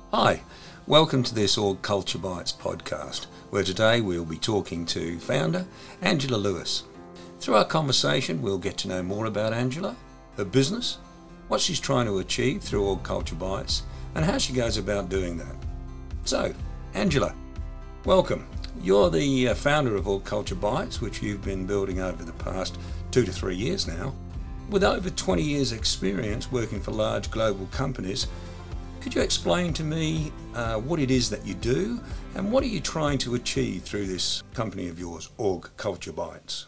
Hi, welcome to this Org Culture Bites podcast, where today we'll be talking to founder Angela Lewis. Through our conversation, we'll get to know more about Angela, her business, what she's trying to achieve through Org Culture Bites, and how she goes about doing that. So, Angela, welcome. You're the founder of Org Culture Bites, which you've been building over the past 2 to 3 years now. With over 20 years experience working for large global companies, could you explain to me what it is that you do and what are you trying to achieve through this company of yours, Org Culture Bites?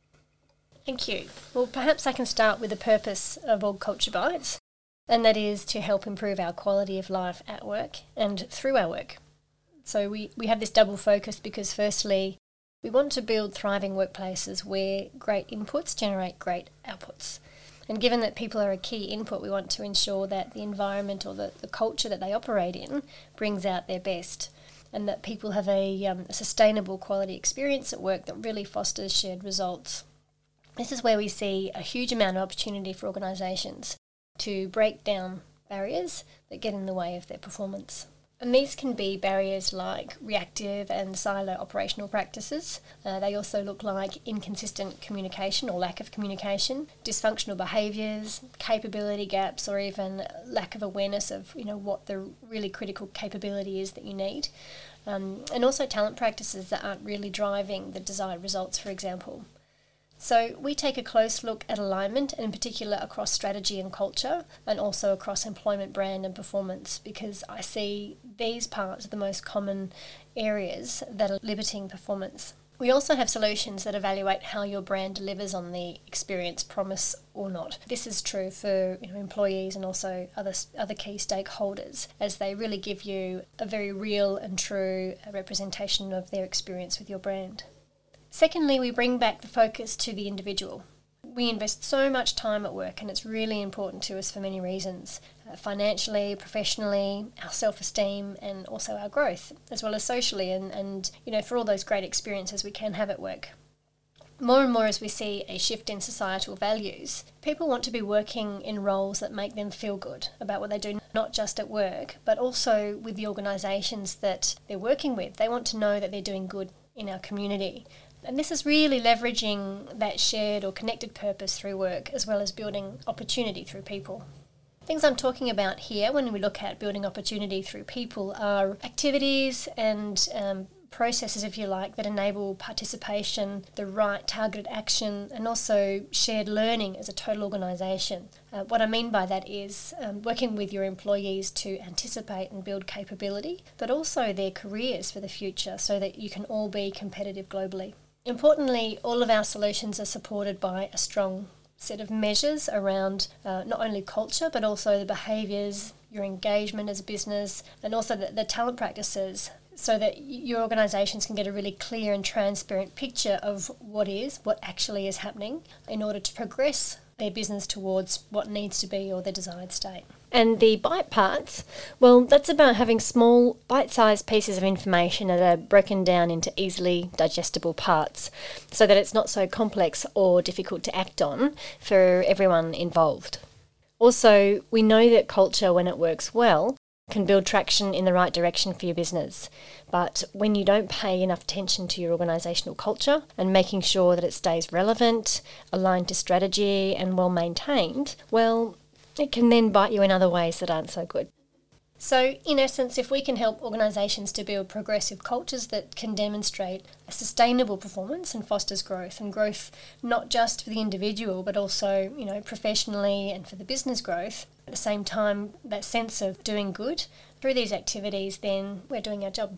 Thank you. Well, perhaps I can start with the purpose of Org Culture Bites, and that is to help improve our quality of life at work and through our work. So we have this double focus because firstly, we want to build thriving workplaces where great inputs generate great outputs. And given that people are a key input, we want to ensure that the environment or the culture that they operate in brings out their best, and that people have a sustainable quality experience at work that really fosters shared results. This is where we see a huge amount of opportunity for organisations to break down barriers that get in the way of their performance. And these can be barriers like reactive and silo operational practices. They also look like inconsistent communication or lack of communication, dysfunctional behaviours, capability gaps, or even lack of awareness of what the really critical capability is that you need. And also talent practices that aren't really driving the desired results, for example. So we take a close look at alignment, and in particular across strategy and culture, and also across employment, brand and performance, because I see these parts are the most common areas that are limiting performance. We also have solutions that evaluate how your brand delivers on the experience promise or not. This is true for employees and also other key stakeholders, as they really give you a very real and true representation of their experience with your brand. Secondly, we bring back the focus to the individual. We invest so much time at work, and it's really important to us for many reasons. Financially, professionally, our self-esteem, and also our growth, as well as socially, and for all those great experiences we can have at work. More and more as we see a shift in societal values, people want to be working in roles that make them feel good about what they do, not just at work, but also with the organisations that they're working with. They want to know that they're doing good in our community. And this is really leveraging that shared or connected purpose through work, as well as building opportunity through people. Things I'm talking about here when we look at building opportunity through people are activities and processes, if you like, that enable participation, the right targeted action, and also shared learning as a total organisation. What I mean by that is working with your employees to anticipate and build capability, but also their careers for the future so that you can all be competitive globally. Importantly, all of our solutions are supported by a strong set of measures around not only culture, but also the behaviours, your engagement as a business, and also the talent practices, so that your organisations can get a really clear and transparent picture of what actually is happening in order to progress their business towards what needs to be or their desired state. And the bite parts, well, that's about having small, bite-sized pieces of information that are broken down into easily digestible parts so that it's not so complex or difficult to act on for everyone involved. Also, we know that culture, when it works well, can build traction in the right direction for your business. But when you don't pay enough attention to your organisational culture and making sure that it stays relevant, aligned to strategy and well maintained, well, it can then bite you in other ways that aren't so good. So, in essence, if we can help organisations to build progressive cultures that can demonstrate a sustainable performance and fosters growth, and growth not just for the individual, but also, professionally and for the business growth, at the same time, that sense of doing good through these activities, then we're doing our job.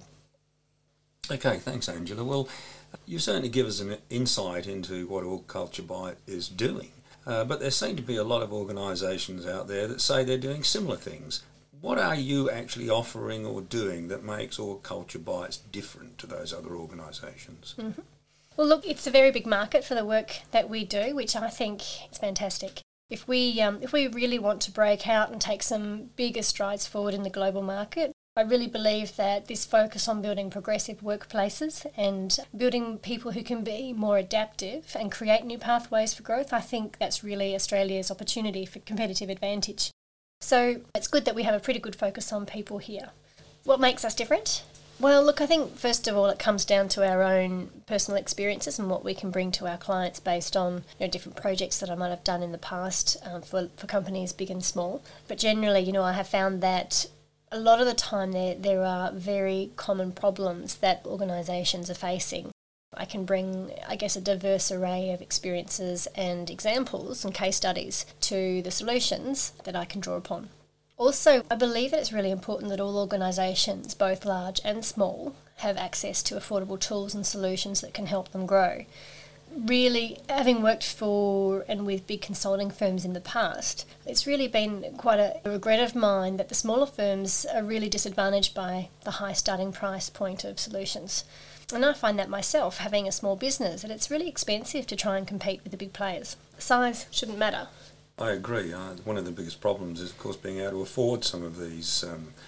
Okay, thanks, Angela. Well, you certainly give us an insight into what Org Culture Bite is doing. But there seem to be a lot of organisations out there that say they're doing similar things. What are you actually offering or doing that makes Org Culture Bites different to those other organisations? Mm-hmm. Well, look, it's a very big market for the work that we do, which I think is fantastic. If we really want to break out and take some bigger strides forward in the global market, I really believe that this focus on building progressive workplaces and building people who can be more adaptive and create new pathways for growth, I think that's really Australia's opportunity for competitive advantage. So it's good that we have a pretty good focus on people here. What makes us different? Well, look, I think first of all it comes down to our own personal experiences and what we can bring to our clients based on different projects that I might have done in the past for companies big and small. But generally, I have found that a lot of the time there are very common problems that organisations are facing. I can bring, I guess, a diverse array of experiences and examples and case studies to the solutions that I can draw upon. Also, I believe that it's really important that all organisations, both large and small, have access to affordable tools and solutions that can help them grow. Really, having worked for and with big consulting firms in the past, it's really been quite a regret of mine that the smaller firms are really disadvantaged by the high starting price point of solutions. And I find that myself, having a small business, that it's really expensive to try and compete with the big players. Size shouldn't matter. I agree. One of the biggest problems is, of course, being able to afford some of these,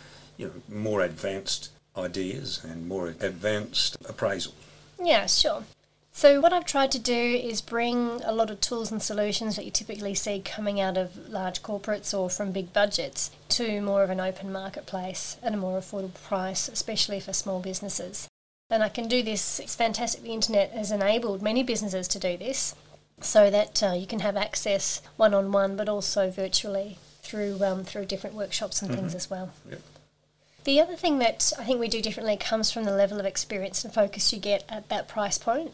more advanced ideas and more advanced appraisals. Yeah, sure. So what I've tried to do is bring a lot of tools and solutions that you typically see coming out of large corporates or from big budgets to more of an open marketplace at a more affordable price, especially for small businesses. And I can do this. It's fantastic. The internet has enabled many businesses to do this, so that you can have access one-on-one, but also virtually through different workshops and things as well. Yep. The other thing that I think we do differently comes from the level of experience and focus you get at that price point.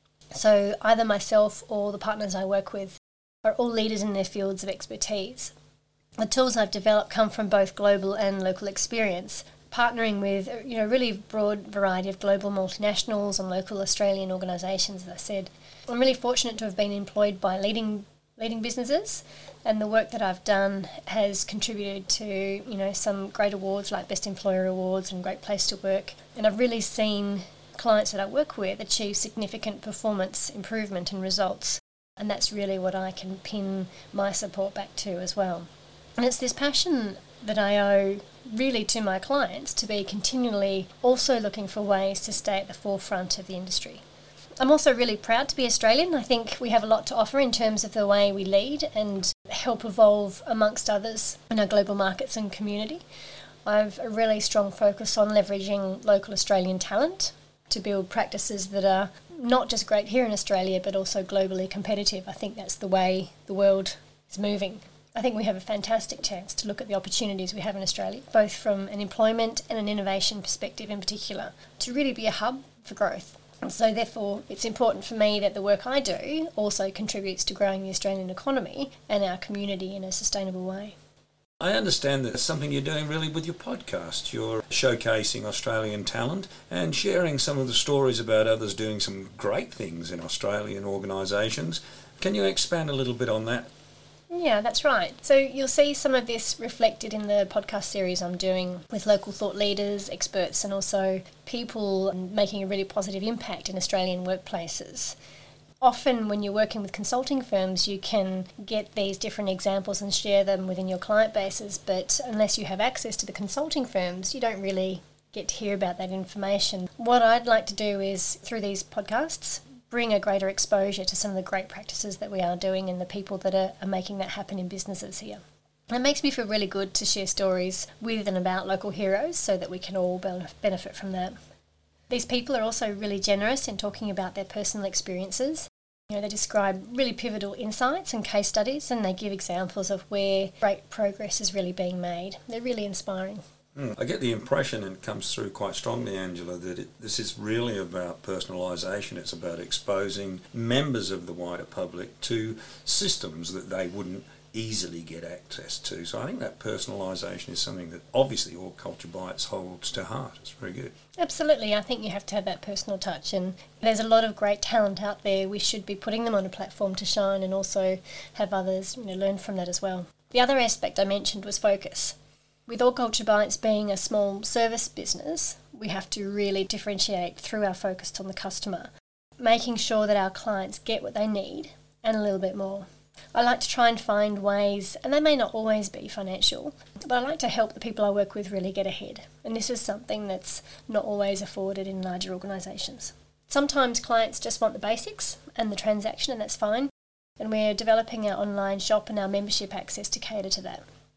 So either myself or the partners I work with are all leaders in their fields of expertise. The tools I've developed come from both global and local experience, partnering with a really broad variety of global multinationals and local Australian organisations, as I said. I'm really fortunate to have been employed by leading businesses, and the work that I've done has contributed to some great awards like Best Employer Awards and Great Place to Work. And I've really seen clients that I work with achieve significant performance improvement and results, and that's really what I can pin my support back to as well. And it's this passion that I owe really to my clients to be continually also looking for ways to stay at the forefront of the industry. I'm also really proud to be Australian. I think we have a lot to offer in terms of the way we lead and help evolve amongst others in our global markets and community. I have a really strong focus on leveraging local Australian talent to build practices that are not just great here in Australia but also globally competitive. I think that's the way the world is moving. I think we have a fantastic chance to look at the opportunities we have in Australia, both from an employment and an innovation perspective in particular, to really be a hub for growth. And so therefore it's important for me that the work I do also contributes to growing the Australian economy and our community in a sustainable way. I understand that it's something you're doing really with your podcast. You're showcasing Australian talent and sharing some of the stories about others doing some great things in Australian organisations. Can you expand a little bit on that? Yeah, that's right. So you'll see some of this reflected in the podcast series I'm doing with local thought leaders, experts, and also people making a really positive impact in Australian workplaces. Often when you're working with consulting firms, you can get these different examples and share them within your client bases, but unless you have access to the consulting firms, you don't really get to hear about that information. What I'd like to do is, through these podcasts, bring a greater exposure to some of the great practices that we are doing and the people that are making that happen in businesses here. It makes me feel really good to share stories with and about local heroes so that we can all benefit from that. These people are also really generous in talking about their personal experiences. They describe really pivotal insights and case studies, and they give examples of where great progress is really being made. They're really inspiring. I get the impression, and it comes through quite strongly, Angela, that this is really about personalisation. It's about exposing members of the wider public to systems that they wouldn't easily get access to. So I think that personalisation is something that obviously All Culture Bites holds to heart. It's very good. Absolutely. I think you have to have that personal touch, and there's a lot of great talent out there. We should be putting them on a platform to shine and also have others learn from that as well. The other aspect I mentioned was focus. With All Culture Bites being a small service business, we have to really differentiate through our focus on the customer, making sure that our clients get what they need and a little bit more. I like to try and find ways, and they may not always be financial, but I like to help the people I work with really get ahead. And this is something that's not always afforded in larger organisations. Sometimes clients just want the basics and the transaction, and that's fine. And we're developing our online shop and our membership access to cater to that.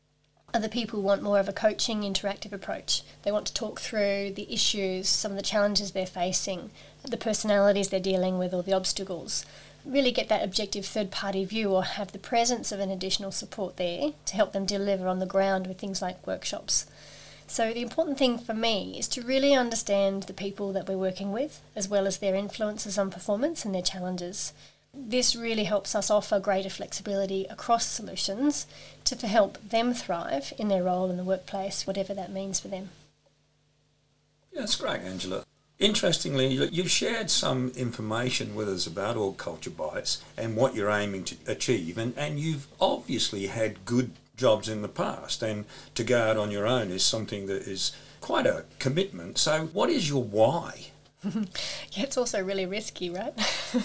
Other people want more of a coaching, interactive approach. They want to talk through the issues, some of the challenges they're facing, the personalities they're dealing with, or the obstacles. Really get that objective third-party view, or have the presence of an additional support there to help them deliver on the ground with things like workshops. So the important thing for me is to really understand the people that we're working with, as well as their influences on performance and their challenges. This really helps us offer greater flexibility across solutions to help them thrive in their role in the workplace, whatever that means for them. Yeah, that's great, Angela. Interestingly, you've shared some information with us about Org Culture Bites and what you're aiming to achieve, and you've obviously had good jobs in the past, and to go out on your own is something that is quite a commitment. So what is your why? Yeah, it's also really risky, right?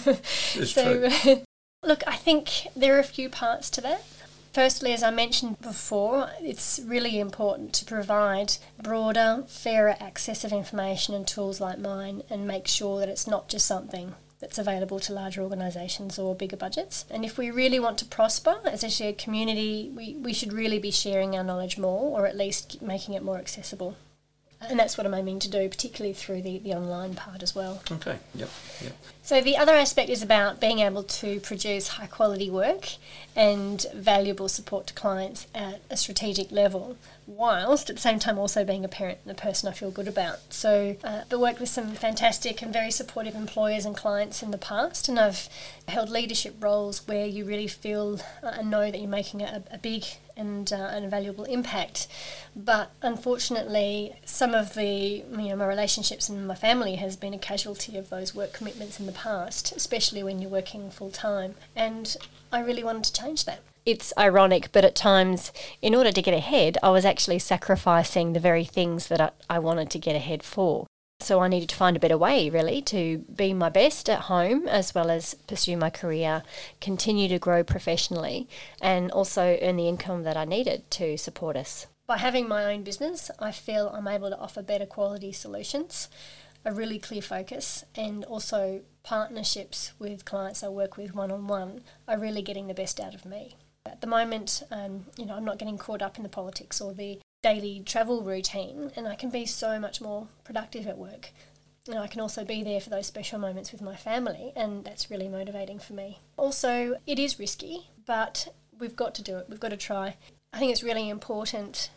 It's true. Look, I think there are a few parts to that. Firstly, as I mentioned before, it's really important to provide broader, fairer access of information and tools like mine, and make sure that it's not just something that's available to larger organisations or bigger budgets. And if we really want to prosper as a shared community, we should really be sharing our knowledge more, or at least making it more accessible. And that's what I'm aiming to do, particularly through the online part as well. Okay, yep. So the other aspect is about being able to produce high quality work and valuable support to clients at a strategic level, whilst at the same time also being a parent and a person I feel good about. So I've worked with some fantastic and very supportive employers and clients in the past, and I've held leadership roles where you really feel and know that you're making a big and a valuable impact. But unfortunately, some of my relationships and my family has been a casualty of those work commitments in the past, especially when you're working full time. And I really wanted to change that. It's ironic, but at times, in order to get ahead, I was actually sacrificing the very things that I wanted to get ahead for. So I needed to find a better way, really, to be my best at home, as well as pursue my career, continue to grow professionally, and also earn the income that I needed to support us. By having my own business, I feel I'm able to offer better quality solutions, a really clear focus, and also partnerships with clients I work with one-on-one are really getting the best out of me. At the moment, I'm not getting caught up in the politics or the daily travel routine, and I can be so much more productive at work. And I can also be there for those special moments with my family, and that's really motivating for me. Also, it is risky, but we've got to do it. We've got to try. I think it's really important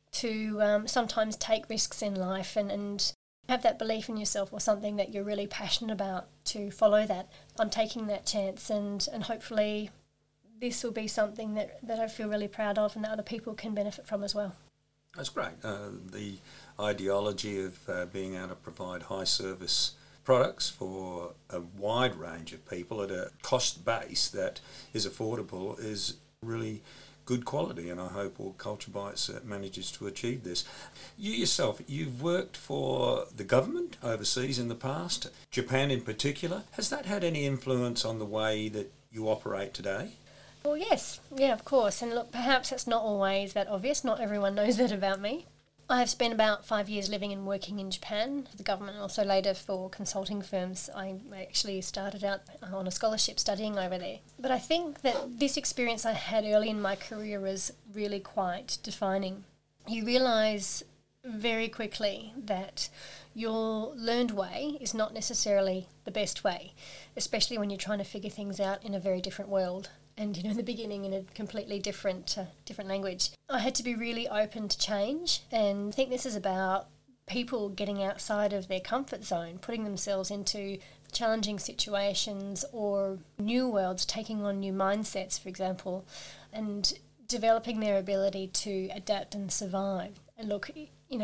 to sometimes take risks in life and have that belief in yourself or something that you're really passionate about, to follow that. I'm taking that chance, and hopefully this will be something that I feel really proud of and that other people can benefit from as well. That's great. The ideology of being able to provide high service products for a wide range of people at a cost base that is affordable is really good quality, and I hope Org Culture Bites manages to achieve this. You yourself, you've worked for the government overseas in the past, Japan in particular. Has that had any influence on the way that you operate today? Well, yes. Yeah, of course. And look, perhaps it's not always that obvious. Not everyone knows that about me. I've spent about 5 years living and working in Japan for the government, and also later for consulting firms. I actually started out on a scholarship studying over there. But I think that this experience I had early in my career was really quite defining. You realise very quickly that your learned way is not necessarily the best way, especially when you're trying to figure things out in a very different world. And, in the beginning in a completely different language. I had to be really open to change, and I think this is about people getting outside of their comfort zone, putting themselves into challenging situations or new worlds, taking on new mindsets, for example, and developing their ability to adapt and survive. And look, there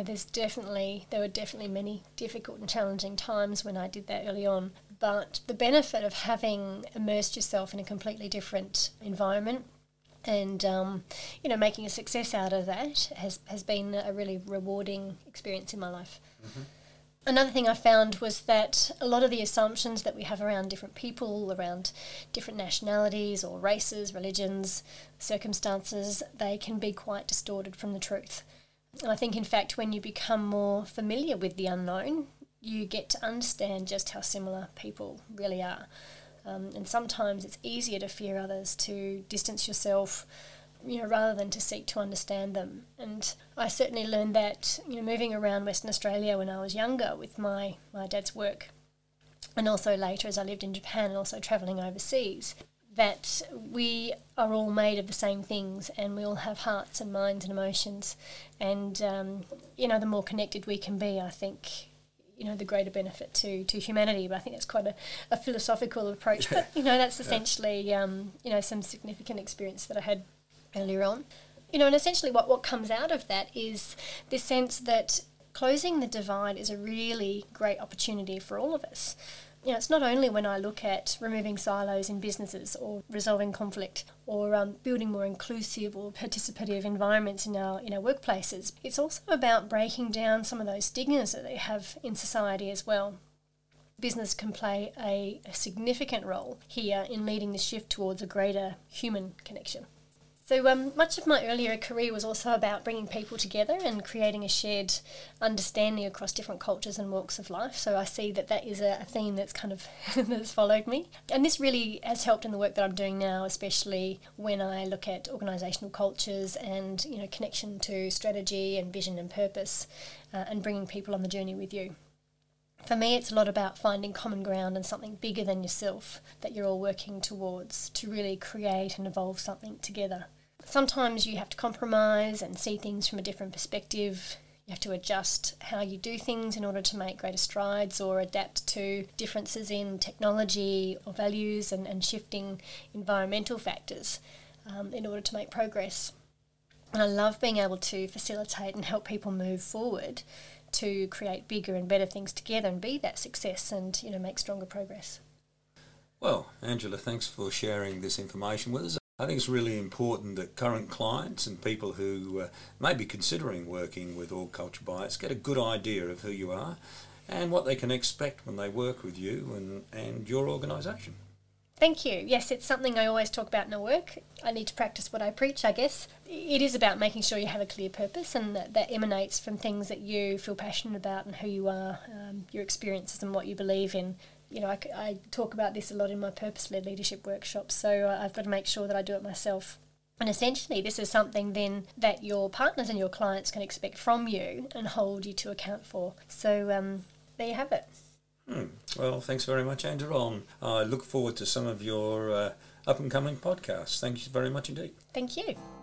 were definitely many difficult and challenging times when I did that early on. But the benefit of having immersed yourself in a completely different environment and, making a success out of that has been a really rewarding experience in my life. Mm-hmm. Another thing I found was that a lot of the assumptions that we have around different people, around different nationalities or races, religions, circumstances, they can be quite distorted from the truth. And I think, in fact, when you become more familiar with the unknown, you get to understand just how similar people really are. And sometimes it's easier to fear others, to distance yourself, rather than to seek to understand them. And I certainly learned that, moving around Western Australia when I was younger with my dad's work, and also later as I lived in Japan and also travelling overseas, that we are all made of the same things, and we all have hearts and minds and emotions. And, the more connected we can be, I think, the greater benefit to humanity. But I think that's quite a philosophical approach. But, that's essentially, some significant experience that I had earlier on. And essentially what comes out of that is this sense that closing the divide is a really great opportunity for all of us. It's not only when I look at removing silos in businesses or resolving conflict or building more inclusive or participative environments in our workplaces. It's also about breaking down some of those stigmas that they have in society as well. Business can play a significant role here in leading the shift towards a greater human connection. So much of my earlier career was also about bringing people together and creating a shared understanding across different cultures and walks of life. So I see that is a theme that's kind of that's followed me. And this really has helped in the work that I'm doing now, especially when I look at organisational cultures and connection to strategy and vision and purpose, and bringing people on the journey with you. For me, it's a lot about finding common ground and something bigger than yourself that you're all working towards to really create and evolve something together. Sometimes you have to compromise and see things from a different perspective. You have to adjust how you do things in order to make greater strides or adapt to differences in technology or values and shifting environmental factors in order to make progress. And I love being able to facilitate and help people move forward to create bigger and better things together and be that success and make stronger progress. Well, Angela, thanks for sharing this information with us. I think it's really important that current clients and people who may be considering working with Org Culture Bites get a good idea of who you are and what they can expect when they work with you and your organisation. Thank you. Yes, it's something I always talk about in my work. I need to practice what I preach, I guess. It is about making sure you have a clear purpose, and that emanates from things that you feel passionate about and who you are, your experiences and what you believe in. I talk about this a lot in my purpose-led leadership workshops, so I've got to make sure that I do it myself. And essentially, this is something then that your partners and your clients can expect from you and hold you to account for. So there you have it. Well, thanks very much, Angela. I look forward to some of your up-and-coming podcasts. Thank you very much indeed. Thank you.